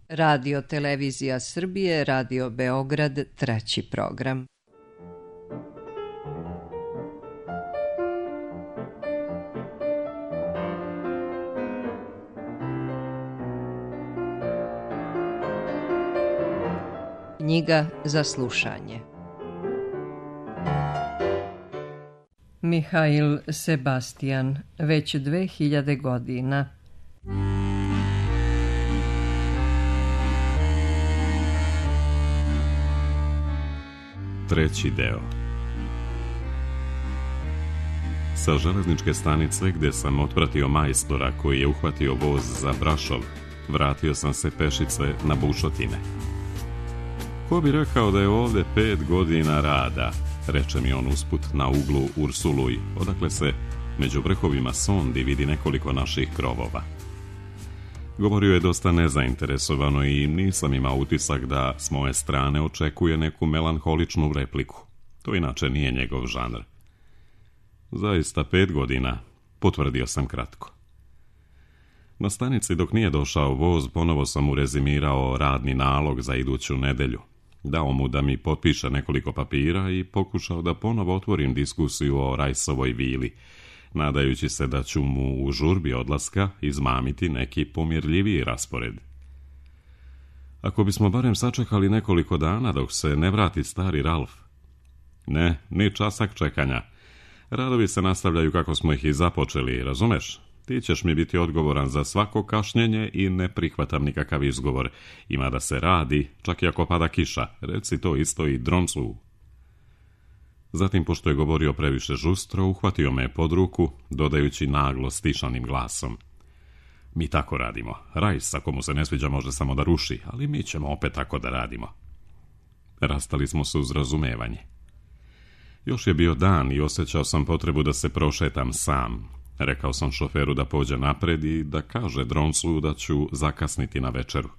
Radio Televizija Srbije, Radio Beograd, 3. program. Knjiga za slušanje. Mihail Sebastian, već 2000 godina. Treći deo. Sa železničke stanice gdje sam otpratio majstora koji je uhvatio voz za Brašov, vratio sam se pešice na bušotine. Ko bi rekao da je ovdje 5 godina rada, reče mi on usput na uglu Ursuluj, odakle se među vrhovima Sondi vidi nekoliko naših krovova. Govorio je dosta nezainteresovano i nisam imao utisak da s moje strane očekuje neku melanholičnu repliku. To inače nije njegov žanr. Zaista 5 godina, potvrdio sam kratko. Na stanici dok nije došao voz, ponovo sam mu rezimirao radni nalog za iduću nedelju. Dao mu da mi potpiše nekoliko papira i pokušao da ponovo otvorim diskusiju o Rajsovoj vili, nadajući se da ću mu u žurbi odlaska izmamiti neki pomirljiviji raspored. Ako bismo barem sačekali nekoliko dana dok se ne vrati stari Ralf. Ne, ni časak čekanja. Radovi se nastavljaju kako smo ih i započeli, razumeš? Ti ćeš mi biti odgovoran za svako kašnjenje i ne prihvatam nikakav izgovor. Ima da se radi, čak i ako pada kiša. Reci to isto i Droncu. Zatim, pošto je govorio previše žustro, uhvatio me pod ruku, dodajući naglo stišanim glasom. Mi tako radimo. Rajs, ako mu se ne sviđa, može samo da ruši, ali mi ćemo opet tako da radimo. Rastali smo se uz razumevanje. Još je bio dan i osjećao sam potrebu da se prošetam sam. Rekao sam šoferu da pođe napred i da kaže Droncu da ću zakasniti na večeru.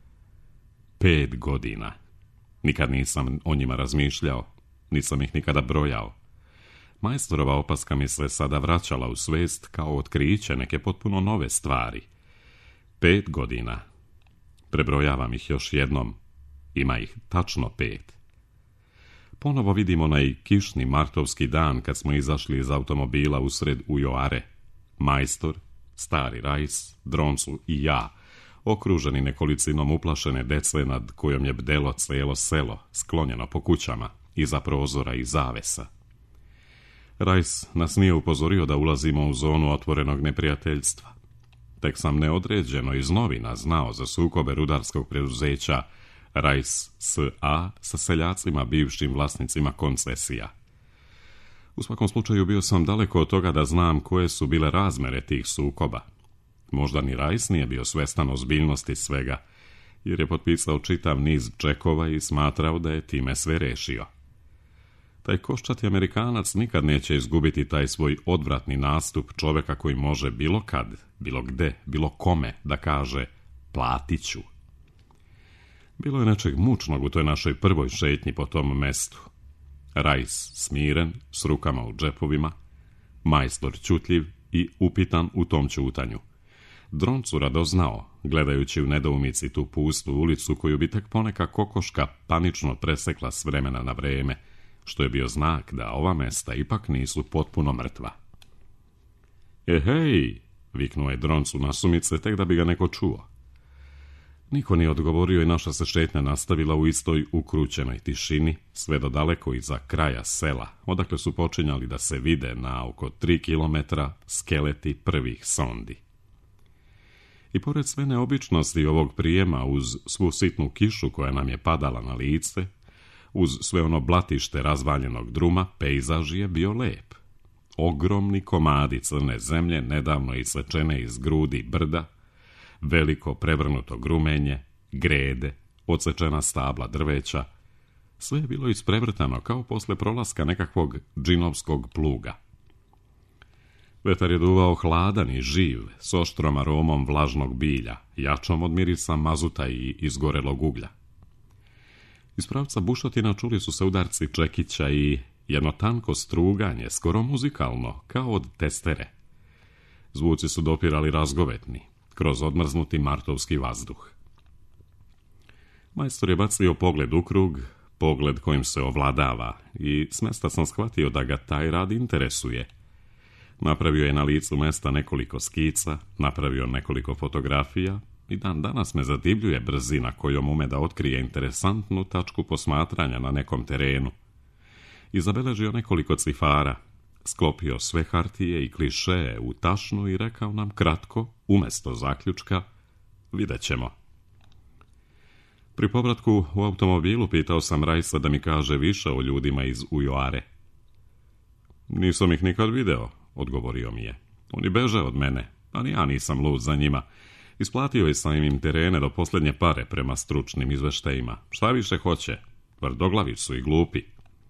5 godina. Nikad nisam o njima razmišljao. Nisam ih nikada brojao. Majstorova opaska mi se sada vraćala u svest kao otkriće neke potpuno nove stvari. 5 godina. Prebrojavam ih još jednom. Ima ih tačno 5. Ponovo vidimo onaj kišni martovski dan kad smo izašli iz automobila usred Ujoare. Majstor, stari Rajs, Droncu i ja, okruženi nekolicinom uplašene dece nad kojom je bdelo cijelo selo, sklonjeno po kućama, iza prozora i zavesa. Rajs nas nije upozorio da ulazimo u zonu otvorenog neprijateljstva. Tek sam neodređeno iz novina znao za sukobe rudarskog preduzeća Rajs S.A. sa seljacima, bivšim vlasnicima koncesija. U svakom slučaju bio sam daleko od toga da znam koje su bile razmere tih sukoba. Možda ni Rajs nije bio svestan ozbiljnosti svega, jer je potpisao čitav niz čekova i smatrao da je time sve rešio. Taj koščati Amerikanac nikad neće izgubiti taj svoj odvratni nastup čoveka koji može bilo kad, bilo gde, bilo kome da kaže platit ću. Bilo je nečeg mučnog u toj našoj prvoj šetnji po tom mestu. Rajs smiren, s rukama u džepovima, majstor ćutljiv i upitan u tom ćutanju. Droncu radoznao, gledajući u nedoumici tu pustu ulicu koju bi tek poneka kokoška panično presekla s vremena na vreme, što je bio znak da ova mesta ipak nisu potpuno mrtva. Hej, viknuo je Droncu nasumice, tek da bi ga neko čuo. Niko nije odgovorio i naša se šetnja nastavila u istoj ukrućenoj tišini, sve do daleko iza kraja sela, odakle su počinjali da se vide na oko 3 kilometra skeleti prvih Sondi. I pored sve neobičnosti ovog prijema, uz svu sitnu kišu koja nam je padala na lice, uz sve ono blatište razvaljenog druma, pejzaž je bio lep. Ogromni komadi crne zemlje, nedavno isečene iz grudi brda, veliko prevrnuto grumenje, grede, odsečena stabla drveća, sve je bilo isprevrtano kao posle prolaska nekakvog džinovskog pluga. Vetar je duvao hladan i živ, s oštrom aromom vlažnog bilja, jačom od mirisa mazuta i izgorelog uglja. Iz pravca bušotina čuli su se udarci čekića i jedno tanko struganje, skoro muzikalno, kao od testere. Zvuci su dopirali razgovetni, kroz odmrznuti martovski vazduh. Majstor je bacio pogled u krug, pogled kojim se ovladava, i smesta sam shvatio da ga taj rad interesuje. Napravio je na licu mesta nekoliko skica, napravio nekoliko fotografija i dan danas me zadivljuje brzina kojom ume da otkrije interesantnu tačku posmatranja na nekom terenu. I zabeležio nekoliko cifara, sklopio sve hartije i klišeje u tašnu i rekao nam kratko, umjesto zaključka, vidjet ćemo. Pri povratku u automobilu pitao sam Rajsa da mi kaže više o ljudima iz Ujoare. Nisam ih nikad video, odgovorio mi je. Oni beže od mene, ali ja nisam lud za njima. Isplatio je sam im terene do posljednje pare prema stručnim izveštajima. Šta više hoće? Tvrdoglavi su i glupi.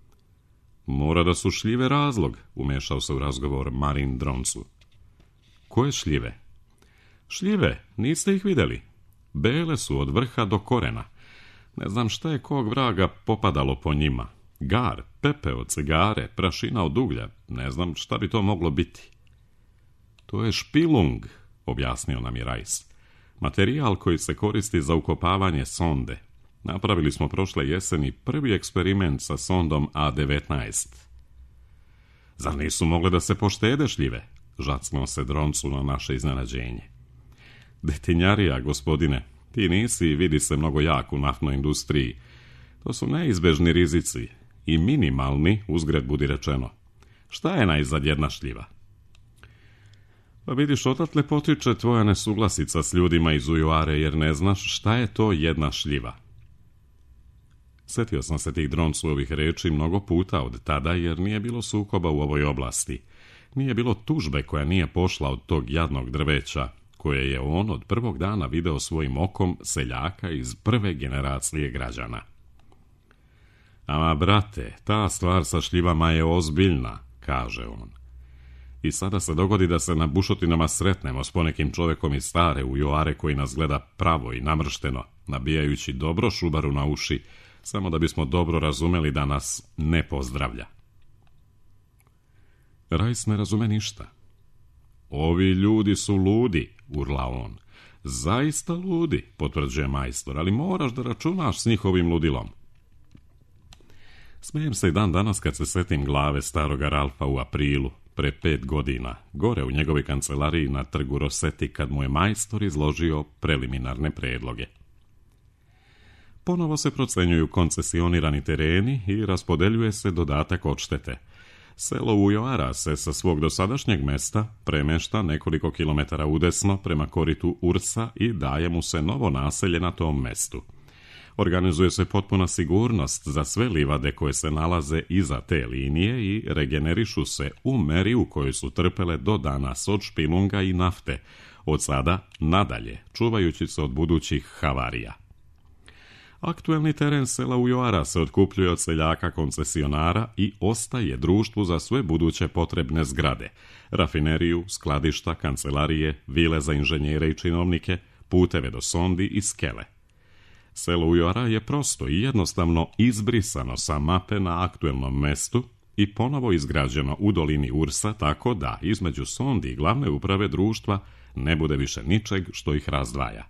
Mora da su šljive razlog, umešao se u razgovor Marin Droncu. Koje šljive? Šljive, niste ih vidjeli? Bele su od vrha do korena. Ne znam šta je kog vraga popadalo po njima. Gar, pepeo, cigare, prašina od uglja. Ne znam šta bi to moglo biti. To je špilung, objasnio nam je Rajs. Materijal koji se koristi za ukopavanje sonde. Napravili smo prošle jeseni prvi eksperiment sa sondom A19. Zar nisu mogle da se poštede šljive? Žacnuo se Droncu na naše iznenađenje. Detinjarija, gospodine, ti nisi, vidi se, mnogo jak u naftnoj industriji. To su neizbežni rizici i minimalni, uzgred budi rečeno. Šta je najzad jedna šljiva? Pa vidiš, odatle potiče tvoja nesuglasica s ljudima iz Ujoare, jer ne znaš šta je to jedna šljiva. Sjetio sam se tih Droncovih reči mnogo puta od tada, jer nije bilo sukoba u ovoj oblasti. Nije bilo tužbe koja nije pošla od tog jadnog drveća, koje je on od prvog dana video svojim okom seljaka iz prve generacije građana. Ama, brate, ta stvar sa šljivama je ozbiljna, kaže on. I sada se dogodi da se na bušotinama sretnemo s ponekim čovekom iz stare Ujoare koji nas gleda pravo i namršteno, nabijajući dobro šubaru na uši, samo da bismo dobro razumeli da nas ne pozdravlja. Rajs ne razume ništa. Ovi ljudi su ludi, urla on. Zaista ludi, potvrđuje majstor, ali moraš da računaš s njihovim ludilom. Smijem se i dan danas kad se setim glave staroga Ralfa u aprilu, pre 5 godina, gore u njegovoj kancelariji na trgu Roseti, kad mu je majstor izložio preliminarne predloge. Ponovo se procenjuju koncesionirani tereni i raspodeljuje se dodatak odštete. Selo Ujoara se sa svog dosadašnjeg mesta premešta nekoliko kilometara udesno prema koritu Ursa i daje mu se novo naselje na tom mestu. Organizuje se potpuna sigurnost za sve livade koje se nalaze iza te linije i regenerišu se u meri u kojoj su trpele do danas od špilunga i nafte, od sada nadalje, čuvajući se od budućih havarija. Aktuelni teren sela Ujoara se otkupljuje od seljaka koncesionara i ostaje društvu za sve buduće potrebne zgrade, rafineriju, skladišta, kancelarije, vile za inženjere i činovnike, puteve do sondi i skele. Selo Ujoara je prosto i jednostavno izbrisano sa mape na aktuelnom mestu i ponovo izgrađeno u dolini Ursa, tako da između sondi i glavne uprave društva ne bude više ničeg što ih razdvaja.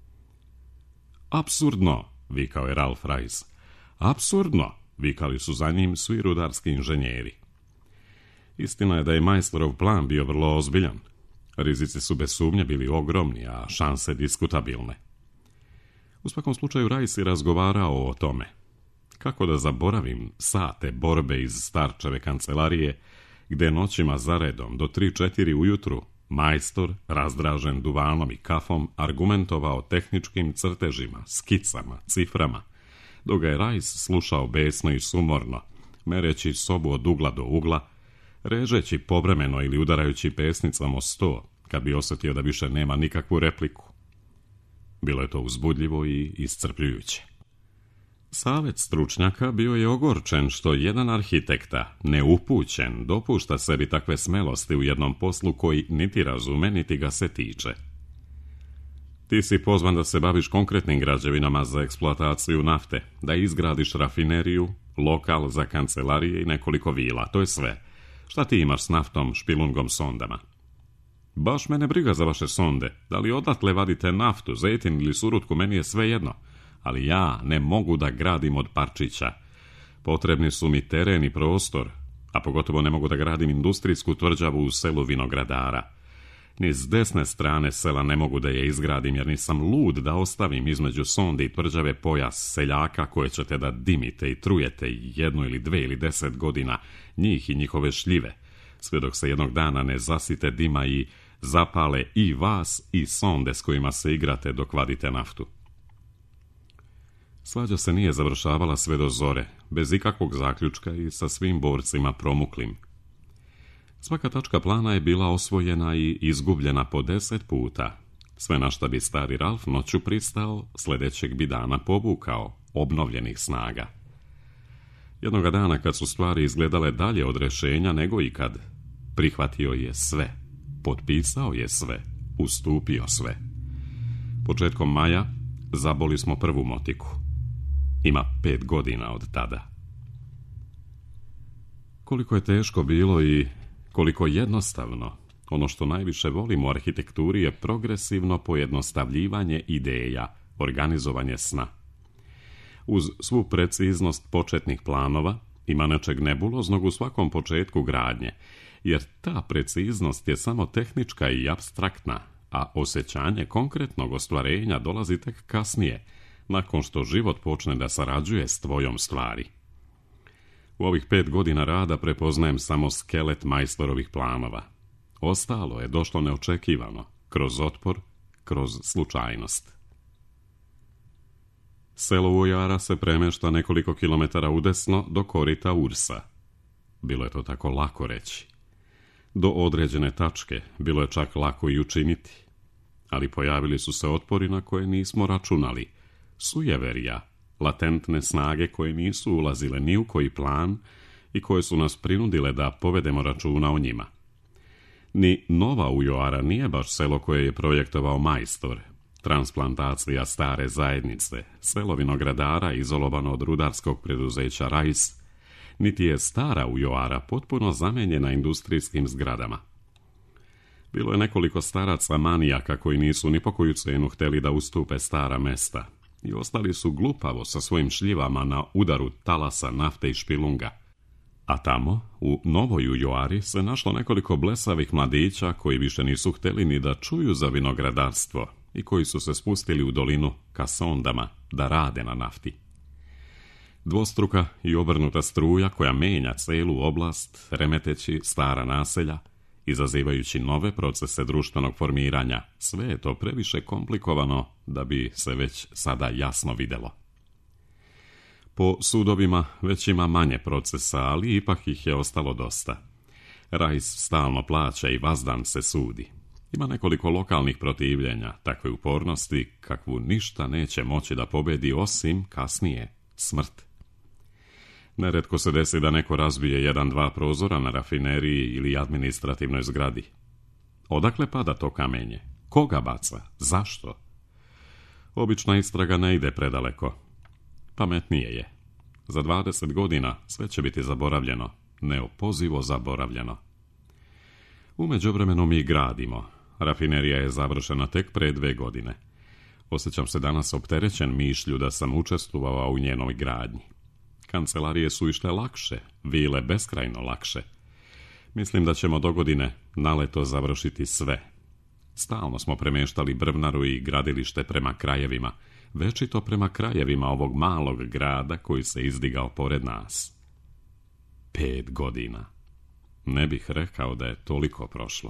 Apsurdno, vikao je Ralf Rajs. Apsurdno, vikali su za njim svi rudarski inženjeri. Istina je da je majstorov plan bio vrlo ozbiljan. Rizici su bez sumnje bili ogromni, a šanse diskutabilne. U svakom slučaju Rajs je razgovarao o tome. Kako da zaboravim sate borbe iz starčeve kancelarije, gde noćima zaredom do 3-4 ujutru majstor, razdražen duvanom i kafom, argumentovao tehničkim crtežima, skicama, ciframa, dok ga je Rajs slušao besno i sumorno, mereći sobu od ugla do ugla, režeći povremeno ili udarajući pesnicama o sto, kad bi osjetio da više nema nikakvu repliku. Bilo je to uzbudljivo i iscrpljujuće. Savet stručnjaka bio je ogorčen što jedan arhitekta, neupućen, dopušta sebi takve smelosti u jednom poslu koji niti razume, niti ga se tiče. Ti si pozvan da se baviš konkretnim građevinama za eksploataciju nafte, da izgradiš rafineriju, lokal za kancelarije i nekoliko vila, to je sve. Šta ti imaš s naftom, špilungom, sondama? Baš mene briga za vaše sonde, da li odatle vadite naftu, zejtin ili surutku, meni je sve jedno. ali ja ne mogu da gradim od parčića. Potrebni su mi teren i prostor, a pogotovo ne mogu da gradim industrijsku tvrđavu u selu Vinogradara. Ni s desne strane sela ne mogu da je izgradim, jer nisam lud da ostavim između sonde i tvrđave pojas seljaka koje ćete da dimite i trujete 1 ili 2 ili 10 godina, njih i njihove šljive, sve dok se jednog dana ne zasite dima i zapale i vas i sonde s kojima se igrate dok vadite naftu. Svađa se nije završavala sve do zore, bez ikakvog zaključka i sa svim borcima promuklim. Svaka tačka plana je bila osvojena i izgubljena po 10 puta. Sve na šta bi stari Ralf noću pristao, sljedećeg bi dana povukao, obnovljenih snaga. Jednoga dana, kad su stvari izgledale dalje od rješenja nego ikad, prihvatio je sve, potpisao je sve, ustupio sve. Početkom maja zaboli smo prvu motiku. Ima 5 godina od tada. Koliko je teško bilo i koliko jednostavno, ono što najviše volim u arhitekturi je progresivno pojednostavljivanje ideja, organizovanje sna. Uz svu preciznost početnih planova ima nečeg nebuloznog u svakom početku gradnje, jer ta preciznost je samo tehnička i apstraktna, a osjećanje konkretnog ostvarenja dolazi tek kasnije, nakon što život počne da sarađuje s tvojom stvari. U ovih 5 godina rada prepoznajem samo skelet majstorovih planova. Ostalo je došlo neočekivano, kroz otpor, kroz slučajnost. Selo Ujara se premešta nekoliko kilometara udesno do korita Ursa. Bilo je to tako lako reći. Do određene tačke bilo je čak lako i učiniti, ali pojavili su se otpori na koje nismo računali, sujeverja, latentne snage koje nisu ulazile ni u koji plan i koje su nas prinudile da povedemo računa o njima. Ni Nova Ujara nije baš selo koje je projektovao majstor, transplantacija stare zajednice, selo Vinogradara izolovano od rudarskog preduzeća Rajs, niti je stara Ujara potpuno zamenjena industrijskim zgradama. Bilo je nekoliko staraca manijaka koji nisu ni po koju cenu htjeli da ustupe stara mesta i ostali su glupavo sa svojim šljivama na udaru talasa nafte i špilunga. A tamo, u Novoj Ujari, se našlo nekoliko blesavih mladića koji više nisu htjeli ni da čuju za vinogradarstvo i koji su se spustili u dolinu ka sondama da rade na nafti. Dvostruka i obrnuta struja koja menja celu oblast, remeteći stara naselja, izazivajući nove procese društvenog formiranja, sve je to previše komplikovano da bi se već sada jasno vidjelo. Po sudovima već ima manje procesa, ali ipak ih je ostalo dosta. Rajs stalno plaća i vazdan se sudi. Ima nekoliko lokalnih protivljenja, takve upornosti kakvu ništa neće moći da pobedi osim kasnije smrt. Neretko se desi da neko razbije 1-2 prozora na rafineriji ili administrativnoj zgradi. Odakle pada to kamenje? Koga baca? Zašto? Obična istraga ne ide predaleko. Pametnije je. Za 20 godina sve će biti zaboravljeno, neopozivo zaboravljeno. U međuvremenu mi gradimo. Rafinerija je završena tek pre 2 godine. Osjećam se danas opterećen mišlju da sam učestvovao u njenoj gradnji. Kancelarije su išle lakše, vile beskrajno lakše. Mislim da ćemo dogodine naleto završiti sve. Stalno smo premeštali brvnaru i gradilište prema krajevima, večito prema krajevima ovog malog grada koji se izdigao pored nas. 5 godina. Ne bih rekao da je toliko prošlo.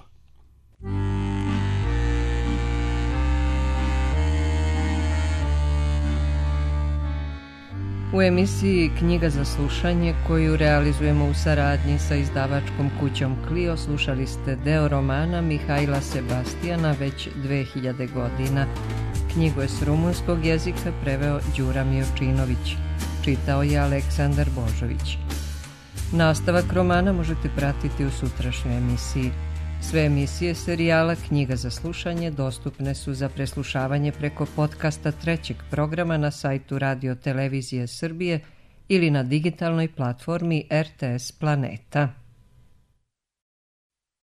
U emisiji Knjiga za slušanje, koju realizujemo u saradnji sa izdavačkom kućom Clio, slušali ste deo romana Mihajla Sebastijana Već 2000 godina. Knjigu je s rumunskog jezika preveo Đura Miočinović. Čitao je Aleksandar Božović. Nastavak romana možete pratiti u sutrašnjoj emisiji. Sve emisije serijala Knjiga za slušanje dostupne su za preslušavanje preko podcasta 3. programa na sajtu Radio Televizije Srbije ili na digitalnoj platformi RTS Planeta.